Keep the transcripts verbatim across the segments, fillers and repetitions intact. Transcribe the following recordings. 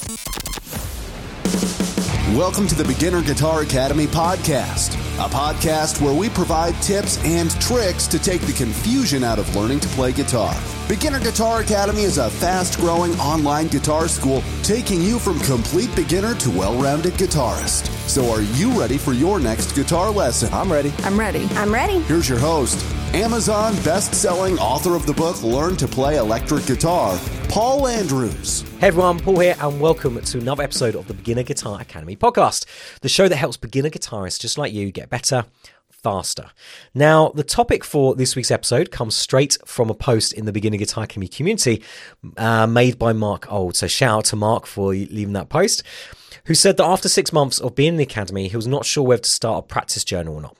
Welcome to the Beginner Guitar Academy podcast, a podcast where we provide tips and tricks to take the confusion out of learning to play guitar. Beginner Guitar Academy is a fast-growing online guitar school taking you from complete beginner to well-rounded guitarist. So are you ready for your next guitar lesson? I'm ready. I'm ready. I'm ready. Here's your host, Amazon best-selling author of the book Learn to Play Electric Guitar, Paul Andrews. Hey everyone, Paul here, and welcome to another episode of the Beginner Guitar Academy podcast, the show that helps beginner guitarists just like you get better, faster. Now, the topic for this week's episode comes straight from a post in the Beginner Guitar Academy community uh, made by Mark Old. So shout out to Mark for leaving that post, who said that after six months of being in the academy, he was not sure whether to start a practice journal or not.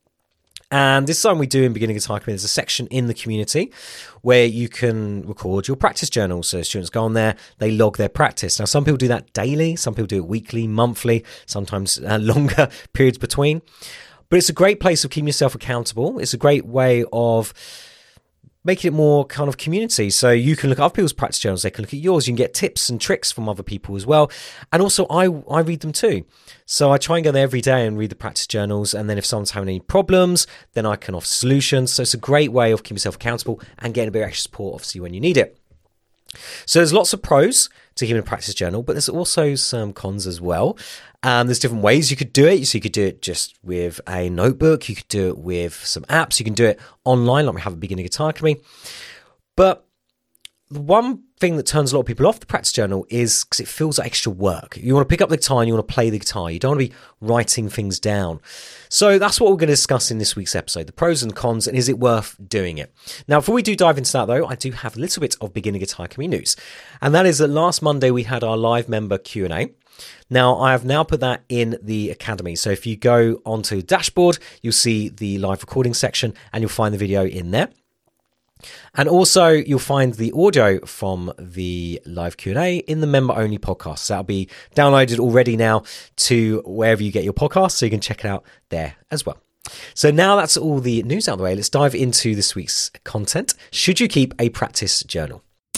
And this is something we do in Beginning Guitar Academy. There's a section in the community where you can record your practice journal. So students go on there, they log their practice. Now, some people do that daily, some people do it weekly, monthly, sometimes uh, longer periods between. But it's a great place of keeping yourself accountable. It's a great way of making it more kind of community. So you can look at other people's practice journals. They can look at yours. You can get tips and tricks from other people as well. And also, I, I read them too. So I try and go there every day and read the practice journals. And then if someone's having any problems, then I can offer solutions. So it's a great way of keeping yourself accountable and getting a bit of extra support, obviously, when you need it. So there's lots of pros to keeping a practice journal, but there's also some cons as well. Um, there's different ways you could do it. So you could do it just with a notebook. You could do it with some apps. You can do it online, like we have a Beginner Guitar Academy. But the one thing that turns a lot of people off the practice journal is because it feels like extra work. You want to pick up the guitar and you want to play the guitar. You don't want to be writing things down. So that's what we're going to discuss in this week's episode, the pros and cons, and is it worth doing it? Now, before we do dive into that, though, I do have a little bit of Beginner Guitar Academy news. And that is that last Monday we had our live member Q and A. Now, I have now put that in the Academy. So if you go onto Dashboard, you'll see the live recording section and you'll find the video in there. And also, you'll find the audio from the live Q and A in the member-only podcast. So that'll be downloaded already now to wherever you get your podcast, so you can check it out there as well. So now that's all the news out of the way. Let's dive into this week's content. Should you keep a practice journal?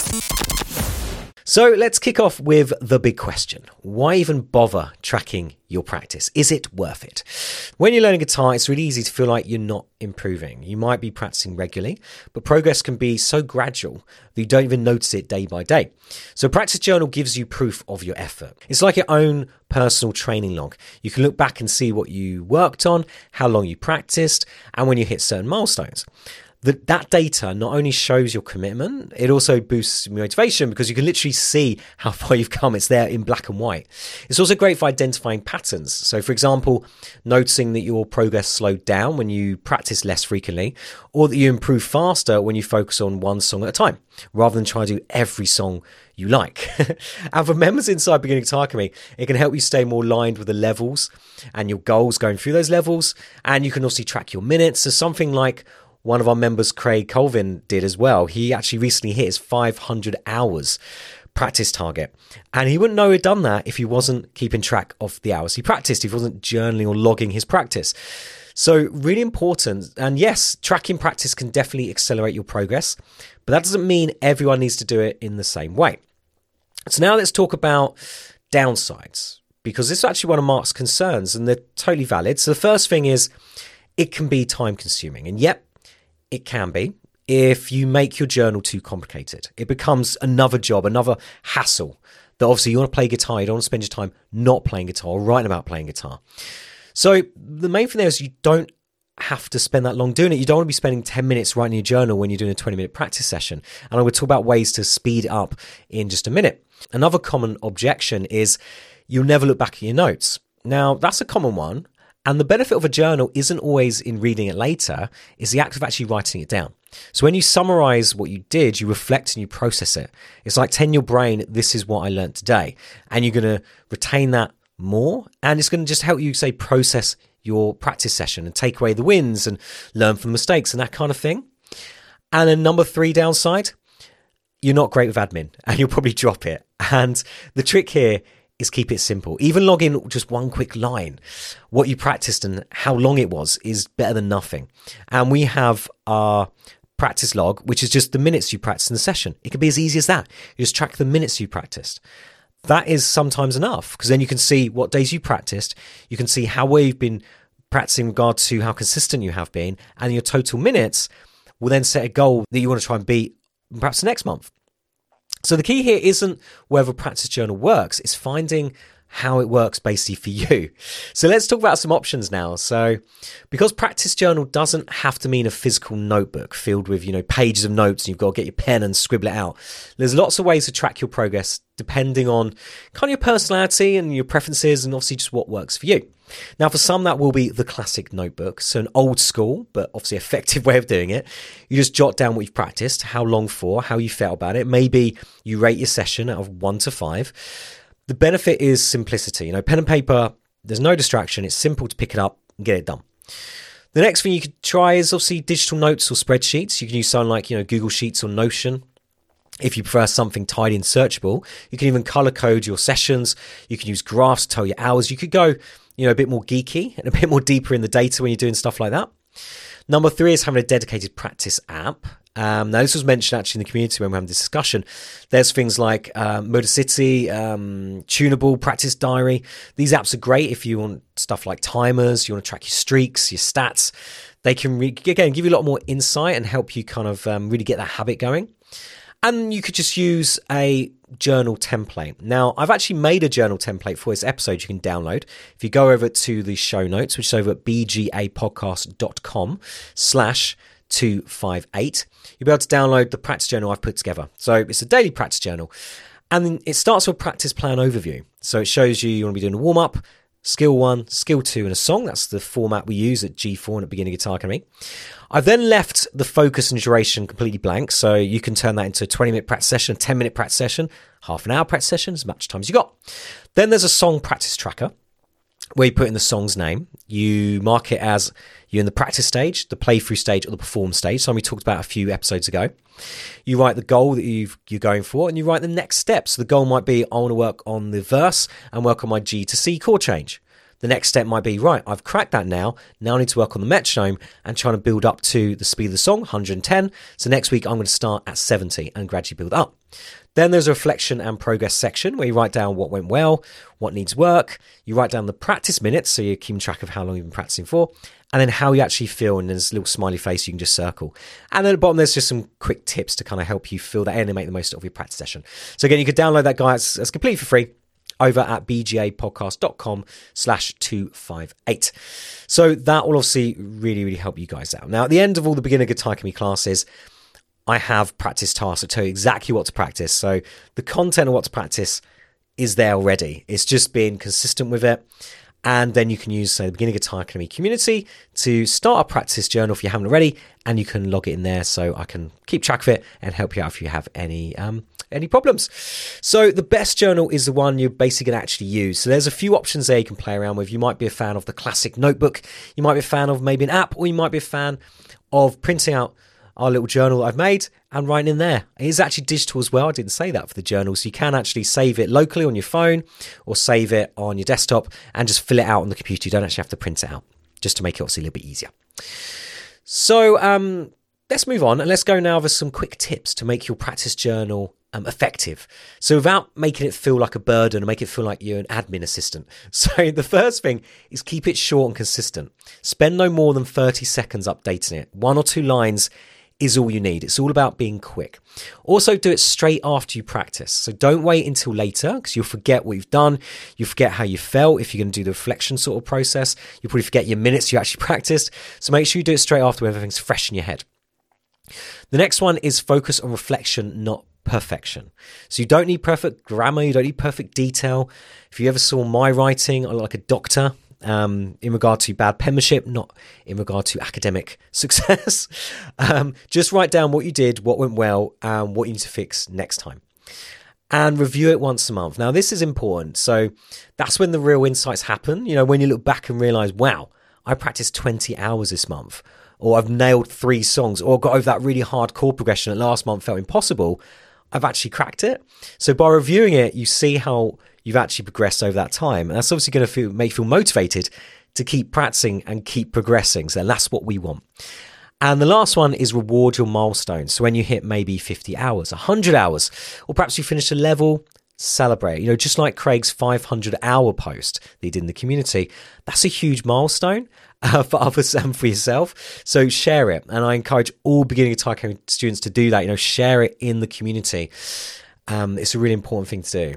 So let's kick off with the big question. Why even bother tracking your practice? Is it worth it? When you're learning guitar, it's really easy to feel like you're not improving. You might be practicing regularly, but progress can be so gradual that you don't even notice it day by day. So a practice journal gives you proof of your effort. It's like your own personal training log. You can look back and see what you worked on, how long you practiced, and when you hit certain milestones. That that data not only shows your commitment, it also boosts motivation because you can literally see how far you've come. It's there in black and white. It's also great for identifying patterns. So, for example, noticing that your progress slowed down when you practice less frequently, or that you improve faster when you focus on one song at a time, rather than trying to do every song you like. And for members inside Beginning Guitar Academy, it can help you stay more aligned with the levels and your goals going through those levels. And you can also track your minutes. So something like one of our members, Craig Colvin, did as well. He actually recently hit his five hundred hours practice target. And he wouldn't know he'd done that if he wasn't keeping track of the hours he practiced, if he wasn't journaling or logging his practice. So really important. And yes, tracking practice can definitely accelerate your progress, but that doesn't mean everyone needs to do it in the same way. So now let's talk about downsides, because this is actually one of Mark's concerns and they're totally valid. So the first thing is it can be time consuming. And yep, it can be if you make your journal too complicated. It becomes another job, another hassle that obviously you want to play guitar. You don't want to spend your time not playing guitar or writing about playing guitar. So the main thing there is you don't have to spend that long doing it. You don't want to be spending ten minutes writing your journal when you're doing a twenty minute practice session. And I will talk about ways to speed it up in just a minute. Another common objection is you'll never look back at your notes. Now, that's a common one. And the benefit of a journal isn't always in reading it later, it's the act of actually writing it down. So when you summarize what you did, you reflect and you process it. It's like telling your brain, this is what I learned today. And you're going to retain that more. And it's going to just help you, say, process your practice session and take away the wins and learn from mistakes and that kind of thing. And then number three downside, you're not great with admin and you'll probably drop it. And the trick here is keep it simple. Even log in just one quick line. What you practiced and how long it was is better than nothing. And we have our practice log, which is just the minutes you practiced in the session. It could be as easy as that. You just track the minutes you practiced. that is sometimes enough, because then you can see what days you practiced, you can see how well you've been practicing in regard to how consistent you have been, and your total minutes will then set a goal that you want to try and beat perhaps next month. So the key here isn't whether practice journal works, it's finding how it works basically for you. So let's talk about some options now. So because practice journal doesn't have to mean a physical notebook filled with, you know, pages of notes and you've got to get your pen and scribble it out. There's lots of ways to track your progress depending on kind of your personality and your preferences and obviously just what works for you. Now, for some, that will be the classic notebook. So an old school, but obviously effective way of doing it. You just jot down what you've practiced, how long for, how you felt about it. Maybe you rate your session out of one to five. The benefit is simplicity. You know, pen and paper, there's no distraction. It's simple to pick it up and get it done. The next thing you could try is obviously digital notes or spreadsheets. You can use something like, you know, Google Sheets or Notion. If you prefer something tidy and searchable, you can even color code your sessions. You can use graphs to tell your hours. You could go, you know, a bit more geeky and a bit more deeper in the data when you're doing stuff like that. Number three is having a dedicated practice app. Um, now, this was mentioned actually in the community when we were having this discussion. There's things like um, Modicity, um, Tunable, Practice Diary. These apps are great if you want stuff like timers, you want to track your streaks, your stats. They can, re- again, give you a lot more insight and help you kind of um, really get that habit going. And you could just use a journal template. Now, I've actually made a journal template for this episode you can download. If you go over to the show notes, which is over at bgapodcast.com slash 258, you'll be able to download the practice journal I've put together. So it's a daily practice journal. And it starts with a practice plan overview. So it shows you you want to be doing a warm-up, skill one, skill two, and a song. That's the format we use at G four and at Beginner Guitar Academy. I've then left the focus and duration completely blank, so you can turn that into a twenty-minute practice session, a ten-minute practice session, half an hour practice session, as much time as you got. Then there's a song practice tracker, where you put in the song's name. You mark it as you're in the practice stage, the playthrough stage, or the perform stage, something we talked about a few episodes ago. You write the goal that you've, you're going for, and you write the next steps. So the goal might be, I want to work on the verse and work on my G to C chord change. The next step might be, right, I've cracked that now. Now I need to work on the metronome and trying to build up to the speed of the song, one hundred ten. So next week, I'm going to start at seventy and gradually build up. Then there's a reflection and progress section where you write down what went well, what needs work. You write down the practice minutes, so you're keeping track of how long you've been practicing for, and then how you actually feel, and there's a little smiley face you can just circle. And then at the bottom, there's just some quick tips to kind of help you fill that in and make the most of your practice session. So again, you could download that guide. It's, it's completely for free over at bgapodcast.com slash 258. So that will obviously really, really help you guys out. Now, at the end of all the Beginner Guitar Academy classes, I have practice tasks that tell you exactly what to practice. So the content of what to practice is there already. It's just being consistent with it. And then you can use, say, the Beginner Guitar Academy community to start a practice journal if you haven't already, and you can log it in there so I can keep track of it and help you out if you have any um, any problems. So the best journal is the one you're basically going to actually use. So there's a few options there you can play around with. You might be a fan of the classic notebook. You might be a fan of maybe an app, or you might be a fan of printing out our little journal that I've made and writing in there. It is actually digital as well. I didn't say that for the journal. So you can actually save it locally on your phone or save it on your desktop and just fill it out on the computer. You don't actually have to print it out, just to make it obviously a little bit easier. So um, let's move on and let's go now over some quick tips to make your practice journal um, effective. So without making it feel like a burden and make it feel like you're an admin assistant. So the first thing is keep it short and consistent. Spend no more than thirty seconds updating it. One or two lines is all you need. It's all about being quick. Also, do it straight after you practice. So don't wait until later, because you'll forget what you've done. You'll forget how you felt if you're going to do the reflection sort of process. You'll probably forget your minutes you actually practiced. So make sure you do it straight after when everything's fresh in your head. The next one is focus on reflection, not perfection. So you don't need perfect grammar. You don't need perfect detail. If you ever saw my writing, I look like a doctor. Um, in regard to bad penmanship, not in regard to academic success. um, just write down what you did, what went well, and what you need to fix next time. And review it once a month. Now, this is important. So that's when the real insights happen. You know, when you look back and realize, wow, I practiced twenty hours this month, or I've nailed three songs, or got over that really hard chord progression that last month felt impossible. I've actually cracked it. So by reviewing it, you see how you've actually progressed over that time. And that's obviously going to feel, make you feel motivated to keep practicing and keep progressing. So that's what we want. And the last one is reward your milestones. So when you hit maybe fifty hours, one hundred hours, or perhaps you finish a level, celebrate. You know, just like Craig's five hundred hour post that he did in the community, that's a huge milestone uh, for others and for yourself. So share it. And I encourage all beginning Guitar Academy students to do that. You know, share it in the community. Um, it's a really important thing to do.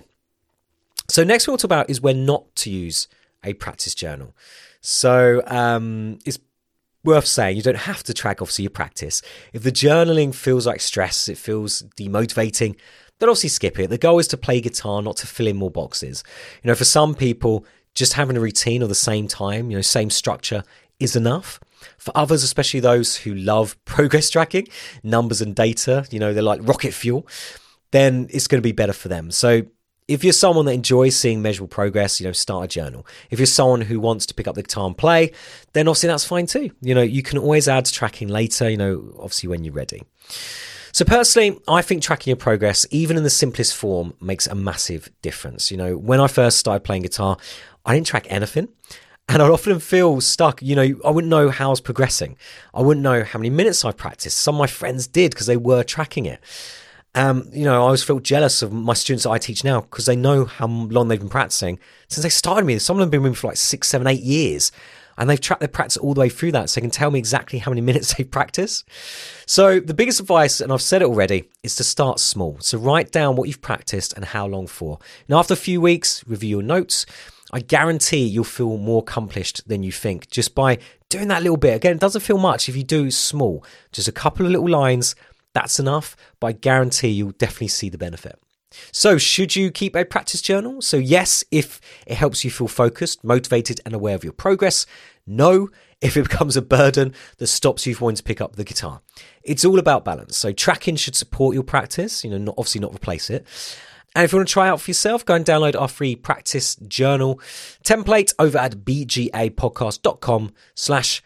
So next what we'll talk about is when not to use a practice journal. So um, it's worth saying you don't have to track obviously your practice. If the journaling feels like stress, it feels demotivating, then obviously skip it. The goal is to play guitar, not to fill in more boxes. You know, for some people, just having a routine or the same time, you know, same structure is enough. For others, especially those who love progress tracking, numbers and data, you know, they're like rocket fuel, then it's going to be better for them. So if you're someone that enjoys seeing measurable progress, you know, start a journal. If you're someone who wants to pick up the guitar and play, then obviously that's fine too. You know, you can always add tracking later, you know, obviously when you're ready. So personally, I think tracking your progress, even in the simplest form, makes a massive difference. You know, when I first started playing guitar, I didn't track anything. And I'd often feel stuck. You know, I wouldn't know how I was progressing. I wouldn't know how many minutes I practiced. Some of my friends did because they were tracking it. Um, you know, I always felt jealous of my students that I teach now because they know how long they've been practicing since they started me. Some of them have been with me for like six, seven, eight years, and they've tracked their practice all the way through that, so they can tell me exactly how many minutes they practice. So the biggest advice, and I've said it already, is to start small. So write down what you've practiced and how long for. Now, after a few weeks, review your notes. I guarantee you'll feel more accomplished than you think just by doing that little bit. Again, it doesn't feel much if you do small, just a couple of little lines. That's enough, but I guarantee you'll definitely see the benefit. So should you keep a practice journal? So yes, if it helps you feel focused, motivated, and aware of your progress. No, if it becomes a burden that stops you from wanting to pick up the guitar. It's all about balance. So tracking should support your practice, you know, not, obviously not replace it. And if you want to try out for yourself, go and download our free practice journal template over at bgapodcast.com slash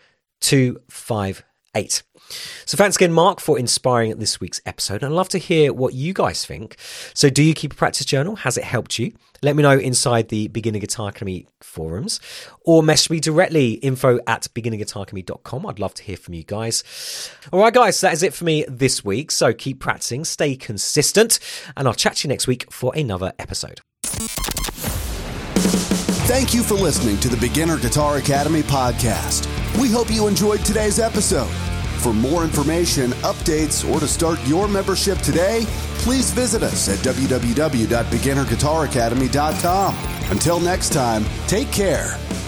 258. So thanks again, Mark, for inspiring this week's episode. And I'd love to hear what you guys think. So do you keep a practice journal? Has it helped you? Let me know inside the Beginner Guitar Academy forums or message me directly, info at beginner guitar academy dot com. I'd love to hear from you guys. All right, guys, that is it for me this week. So keep practicing, stay consistent, and I'll chat to you next week for another episode. Thank you for listening to the Beginner Guitar Academy podcast. We hope you enjoyed today's episode. For more information, updates, or to start your membership today, please visit us at w w w dot beginner guitar academy dot com. Until next time, take care.